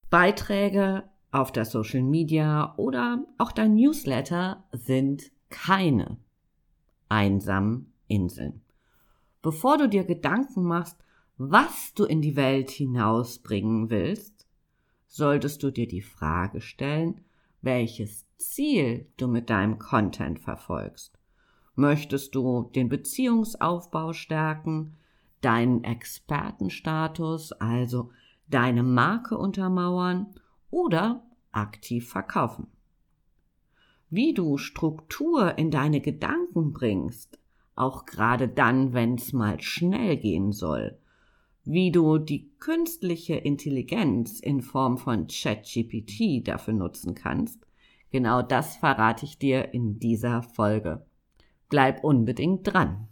Beiträge auf der Social Media oder auch dein Newsletter sind keine einsamen Inseln. Bevor du dir Gedanken machst, was du in die Welt hinausbringen willst, solltest du dir die Frage stellen, welches Ziel du mit deinem Content verfolgst. Möchtest du den Beziehungsaufbau stärken, deinen Expertenstatus, also deine Marke untermauern oder aktiv verkaufen? Wie du Struktur in deine Gedanken bringst, auch gerade dann, wenn es mal schnell gehen soll, wie du die künstliche Intelligenz in Form von ChatGPT dafür nutzen kannst, genau das verrate ich dir in dieser Folge. Bleib unbedingt dran.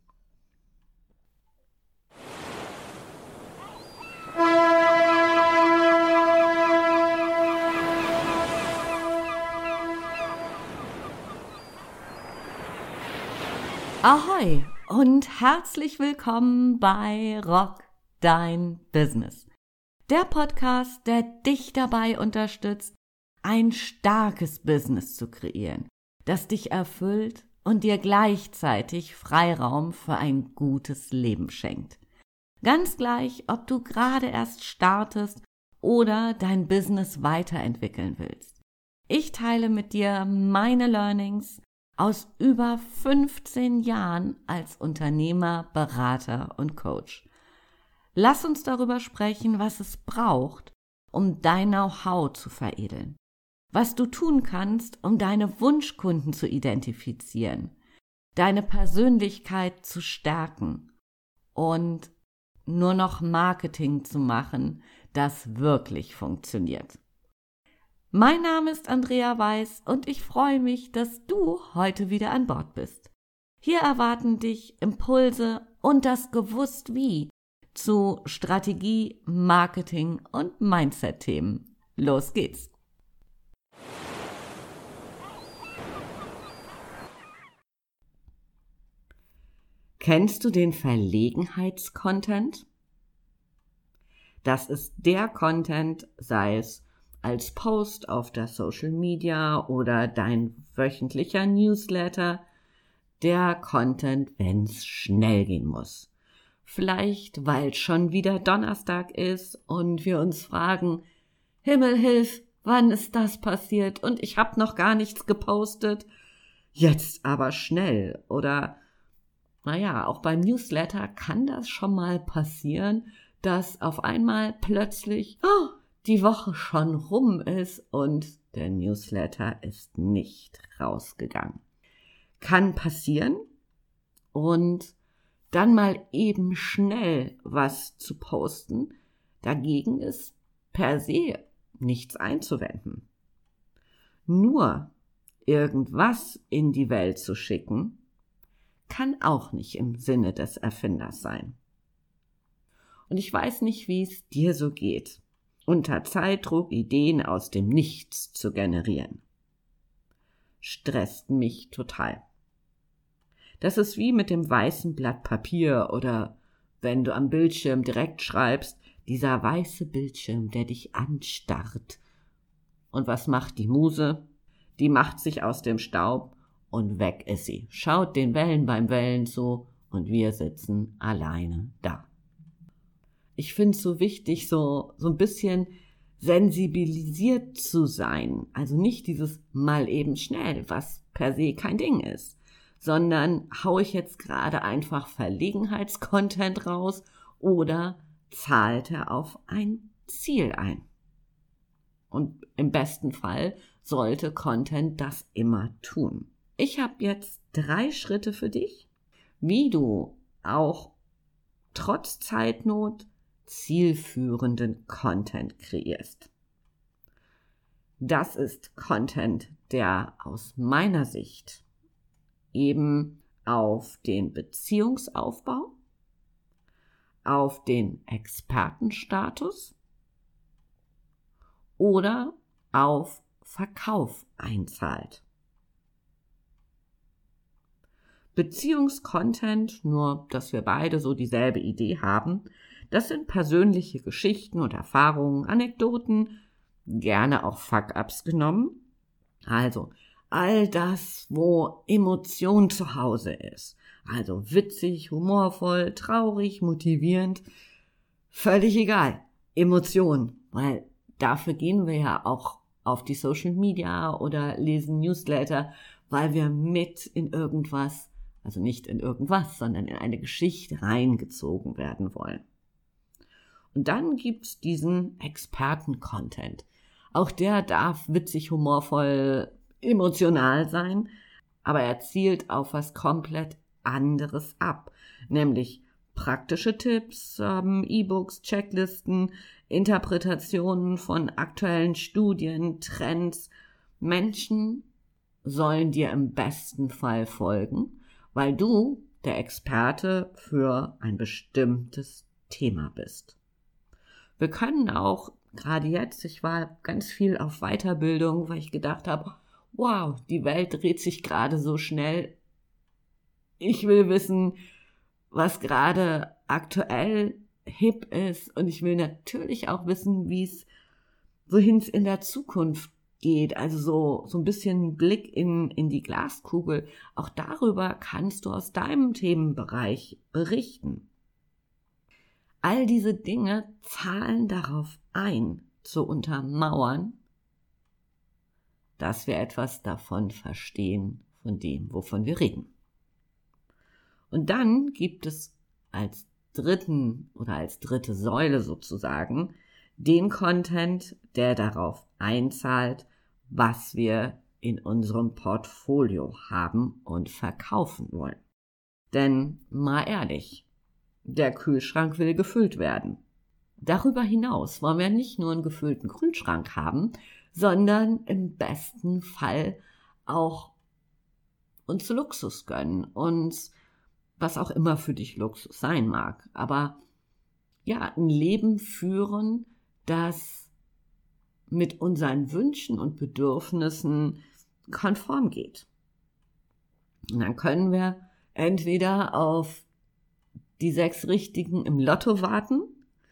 Ahoi und herzlich willkommen bei Rock Dein Business. Der Podcast, der dich dabei unterstützt, ein starkes Business zu kreieren, das dich erfüllt und dir gleichzeitig Freiraum für ein gutes Leben schenkt. Ganz gleich, ob du gerade erst startest oder dein Business weiterentwickeln willst. Ich teile mit dir meine Learnings aus über 15 Jahren als Unternehmer, Berater und Coach. Lass uns darüber sprechen, was es braucht, um dein Know-how zu veredeln. Was du tun kannst, um deine Wunschkunden zu identifizieren, deine Persönlichkeit zu stärken und nur noch Marketing zu machen, das wirklich funktioniert. Mein Name ist Andrea Weiß und ich freue mich, dass du heute wieder an Bord bist. Hier erwarten dich Impulse und das Gewusst-Wie zu Strategie, Marketing und Mindset-Themen. Los geht's! Kennst du den Verlegenheits-Content? Das ist der Content, sei es als Post auf der Social Media oder dein wöchentlicher Newsletter, der Content, wenn's schnell gehen muss. Vielleicht, weil schon wieder Donnerstag ist und wir uns fragen, Himmel hilf, wann ist das passiert und ich habe noch gar nichts gepostet, jetzt aber schnell. Oder, auch beim Newsletter kann das schon mal passieren, dass auf einmal plötzlich die Woche schon rum ist und der Newsletter ist nicht rausgegangen. Kann passieren und dann mal eben schnell was zu posten, dagegen ist per se nichts einzuwenden. Nur irgendwas in die Welt zu schicken, kann auch nicht im Sinne des Erfinders sein. Und ich weiß nicht, wie es dir so geht, unter Zeitdruck Ideen aus dem Nichts zu generieren. Stresst mich total. Das ist wie mit dem weißen Blatt Papier oder wenn du am Bildschirm direkt schreibst, dieser weiße Bildschirm, der dich anstarrt. Und was macht die Muse? Die macht sich aus dem Staub und weg ist sie. Schaut den Wellen beim Wellen zu und wir sitzen alleine da. Ich finde es so wichtig, so ein bisschen sensibilisiert zu sein. Also nicht dieses mal eben schnell, was per se kein Ding ist, sondern hau ich jetzt gerade einfach Verlegenheitscontent raus oder zahlt er auf ein Ziel ein? Und im besten Fall sollte Content das immer tun. Ich habe jetzt 3 Schritte für dich, wie du auch trotz Zeitnot zielführenden Content kreierst. Das ist Content, der aus meiner Sicht eben auf den Beziehungsaufbau, auf den Expertenstatus oder auf Verkauf einzahlt. Beziehungscontent, nur dass wir beide so dieselbe Idee haben, Das sind persönliche Geschichten und Erfahrungen, Anekdoten, gerne auch Fuck-ups genommen. Also all das, wo Emotion zu Hause ist. Also witzig, humorvoll, traurig, motivierend, völlig egal. Emotion, weil dafür gehen wir ja auch auf die Social Media oder lesen Newsletter, weil wir mit in irgendwas, also nicht in irgendwas, sondern in eine Geschichte reingezogen werden wollen. Und dann gibt's diesen Experten-Content. Auch der darf witzig, humorvoll, emotional sein, aber er zielt auf was komplett anderes ab, nämlich praktische Tipps, E-Books, Checklisten, Interpretationen von aktuellen Studien, Trends. Menschen sollen dir im besten Fall folgen, weil du der Experte für ein bestimmtes Thema bist. Wir können auch, gerade jetzt, ich war ganz viel auf Weiterbildung, weil ich gedacht habe, wow, die Welt dreht sich gerade so schnell. Ich will wissen, was gerade aktuell hip ist, und ich will natürlich auch wissen, wohin es in der Zukunft geht, also so ein bisschen Blick in die Glaskugel. Auch darüber kannst du aus deinem Themenbereich berichten. All diese Dinge zahlen darauf ein, zu untermauern, dass wir etwas davon verstehen, von dem, wovon wir reden. Und dann gibt es als dritte Säule sozusagen den Content, der darauf einzahlt, was wir in unserem Portfolio haben und verkaufen wollen. Denn mal ehrlich, der Kühlschrank will gefüllt werden. Darüber hinaus wollen wir nicht nur einen gefüllten Kühlschrank haben, sondern im besten Fall auch uns Luxus gönnen, uns was auch immer für dich Luxus sein mag, aber ja, ein Leben führen, das mit unseren Wünschen und Bedürfnissen konform geht. Und dann können wir entweder auf die 6 Richtigen im Lotto warten,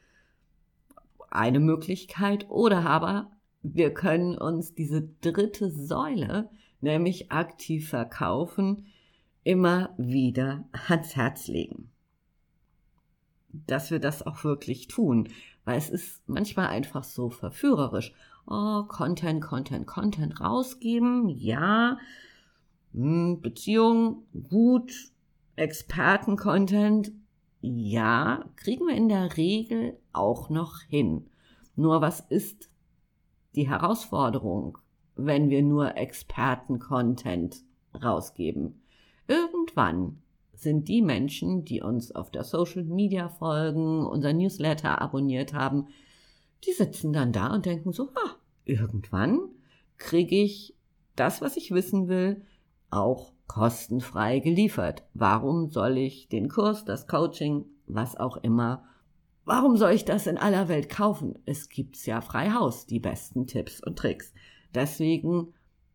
eine Möglichkeit, oder aber wir können uns diese dritte Säule, nämlich aktiv verkaufen, immer wieder ans Herz legen. Dass wir das auch wirklich tun, weil es ist manchmal einfach so verführerisch. Oh, Content rausgeben, ja, Beziehung, gut, Experten-Content, ja, kriegen wir in der Regel auch noch hin. Nur was ist die Herausforderung, wenn wir nur Experten-Content rausgeben? Irgendwann sind die Menschen, die uns auf der Social Media folgen, unser Newsletter abonniert haben, die sitzen dann da und denken so, irgendwann kriege ich das, was ich wissen will, auch kostenfrei geliefert. Warum soll ich den Kurs, das Coaching, was auch immer, warum soll ich das in aller Welt kaufen? Es gibt's ja frei Haus, die besten Tipps und Tricks. Deswegen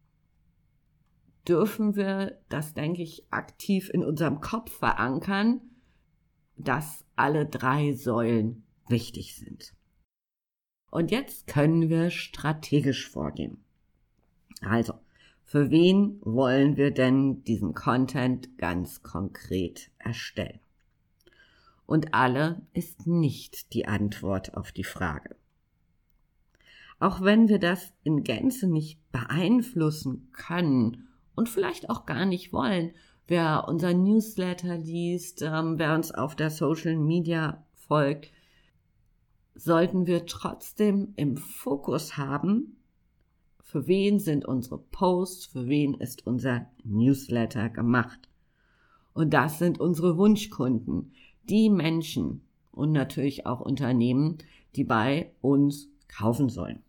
dürfen wir das, denke ich, aktiv in unserem Kopf verankern, dass alle 3 Säulen wichtig sind. Und jetzt können wir strategisch vorgehen. Also, für wen wollen wir denn diesen Content ganz konkret erstellen? Und alle ist nicht die Antwort auf die Frage. Auch wenn wir das in Gänze nicht beeinflussen können und vielleicht auch gar nicht wollen, wer unser Newsletter liest, wer uns auf der Social Media folgt, sollten wir trotzdem im Fokus haben, für wen sind unsere Posts, für wen ist unser Newsletter gemacht. Und das sind unsere Wunschkunden, die Menschen und natürlich auch Unternehmen, die bei uns kaufen sollen.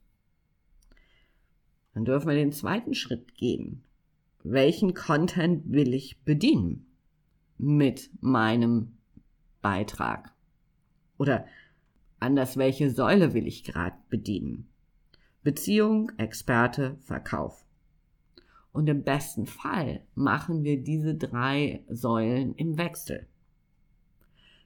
Dann dürfen wir den zweiten Schritt gehen. Welchen Content will ich bedienen mit meinem Beitrag? Oder anders, welche Säule will ich gerade bedienen? Beziehung, Experte, Verkauf. Und im besten Fall machen wir diese 3 Säulen im Wechsel.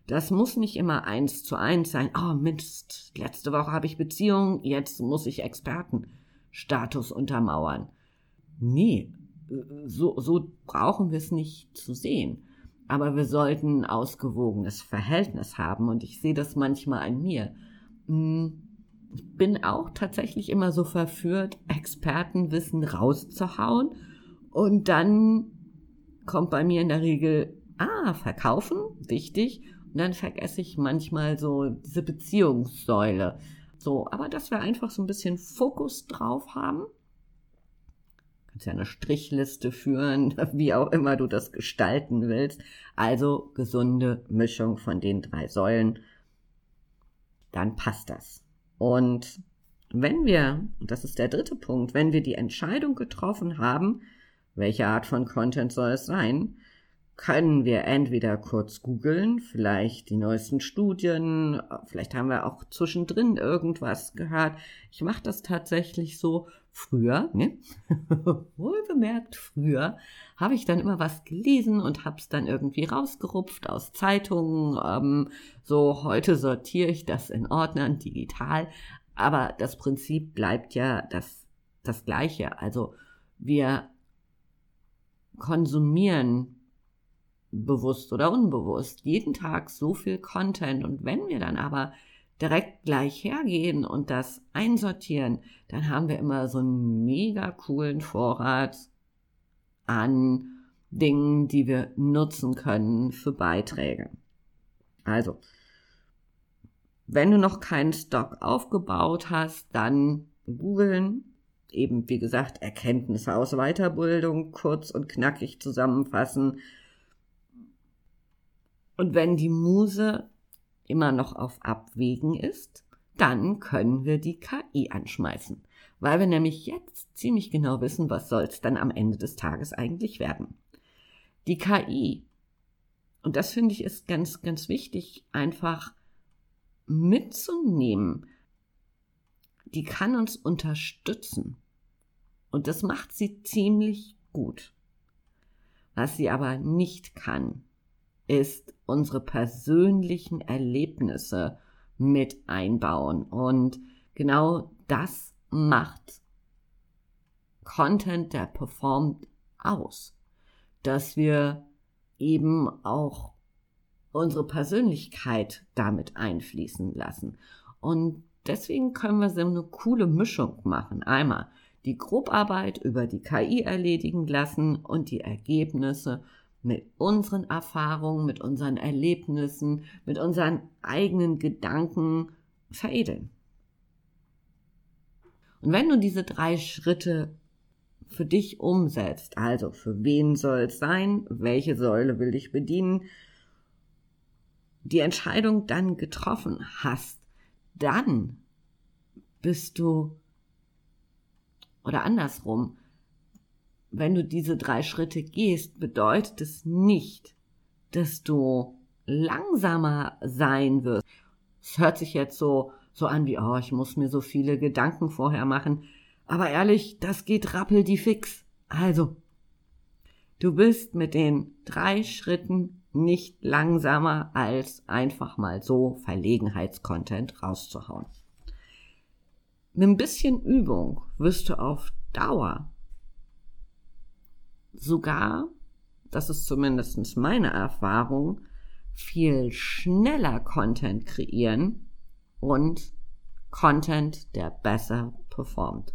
Das muss nicht immer 1:1 sein. Oh Mist, letzte Woche habe ich Beziehung, jetzt muss ich Expertenstatus untermauern. Nee, so brauchen wir es nicht zu sehen. Aber wir sollten ein ausgewogenes Verhältnis haben und ich sehe das manchmal an mir. Ich bin auch tatsächlich immer so verführt, Expertenwissen rauszuhauen und dann kommt bei mir in der Regel, verkaufen, wichtig, und dann vergesse ich manchmal so diese Beziehungssäule. So, aber dass wir einfach so ein bisschen Fokus drauf haben. Du kannst ja eine Strichliste führen, wie auch immer du das gestalten willst. Also gesunde Mischung von den 3 Säulen. Dann passt das. Und wenn wir, und das ist der 3. Punkt, wenn wir die Entscheidung getroffen haben, welche Art von Content soll es sein, können wir entweder kurz googeln, vielleicht die neuesten Studien, vielleicht haben wir auch zwischendrin irgendwas gehört. Ich mache das tatsächlich so früher, ne? Wohlbemerkt früher, habe ich dann immer was gelesen und habe es dann irgendwie rausgerupft aus Zeitungen. So heute sortiere ich das in Ordnern digital, aber das Prinzip bleibt ja das Gleiche. Also wir konsumieren bewusst oder unbewusst jeden Tag so viel Content, und wenn wir dann aber direkt gleich hergehen und das einsortieren, dann haben wir immer so einen mega coolen Vorrat an Dingen, die wir nutzen können für Beiträge. Also, wenn du noch keinen Stock aufgebaut hast, dann googeln, eben wie gesagt, Erkenntnisse aus Weiterbildung kurz und knackig zusammenfassen. Und wenn die Muse immer noch auf Abwägen ist, dann können wir die KI anschmeißen, weil wir nämlich jetzt ziemlich genau wissen, was soll es dann am Ende des Tages eigentlich werden. Die KI, und das finde ich ist ganz, ganz wichtig, einfach mitzunehmen, die kann uns unterstützen. Und das macht sie ziemlich gut. Was sie aber nicht kann, ist unsere persönlichen Erlebnisse mit einbauen. Und genau das macht Content, der performt, aus. Dass wir eben auch unsere Persönlichkeit damit einfließen lassen. Und deswegen können wir so eine coole Mischung machen. Einmal die Grobarbeit über die KI erledigen lassen und die Ergebnisse mit unseren Erfahrungen, mit unseren Erlebnissen, mit unseren eigenen Gedanken veredeln. Und wenn du diese 3 Schritte für dich umsetzt, also für wen soll es sein, welche Säule will ich bedienen, die Entscheidung dann getroffen hast, dann bist du, oder andersrum, wenn du diese 3 Schritte gehst, bedeutet es nicht, dass du langsamer sein wirst. Es hört sich jetzt so an wie, ich muss mir so viele Gedanken vorher machen. Aber ehrlich, das geht rappeldiefix. Also, du bist mit den 3 Schritten nicht langsamer, als einfach mal so Verlegenheitscontent rauszuhauen. Mit ein bisschen Übung wirst du auf Dauer sogar, das ist zumindest meine Erfahrung, viel schneller Content kreieren und Content, der besser performt.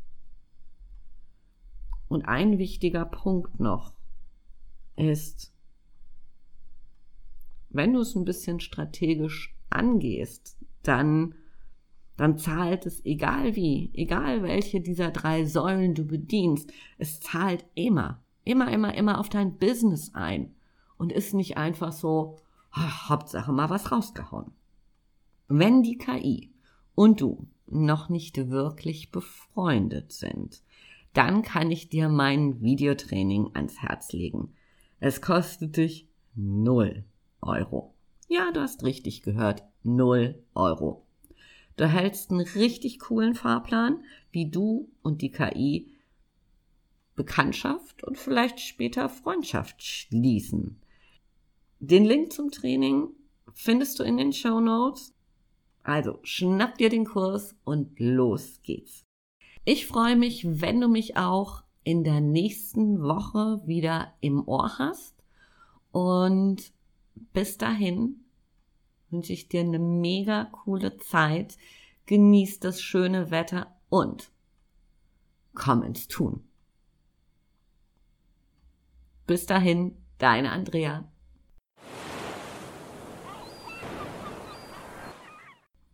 Und ein wichtiger Punkt noch ist, wenn du es ein bisschen strategisch angehst, dann zahlt es, egal welche dieser 3 Säulen du bedienst, es zahlt immer auf dein Business ein und ist nicht einfach so, Hauptsache mal was rausgehauen. Wenn die KI und du noch nicht wirklich befreundet sind, dann kann ich dir mein Videotraining ans Herz legen. Es kostet dich 0 Euro. Ja, du hast richtig gehört, 0 Euro. Du erhältst einen richtig coolen Fahrplan, wie du und die KI Bekanntschaft und vielleicht später Freundschaft schließen. Den Link zum Training findest du in den Shownotes. Also schnapp dir den Kurs und los geht's. Ich freue mich, wenn du mich auch in der nächsten Woche wieder im Ohr hast. Und bis dahin wünsche ich dir eine mega coole Zeit. Genieß das schöne Wetter und komm ins Tun. Bis dahin, deine Andrea.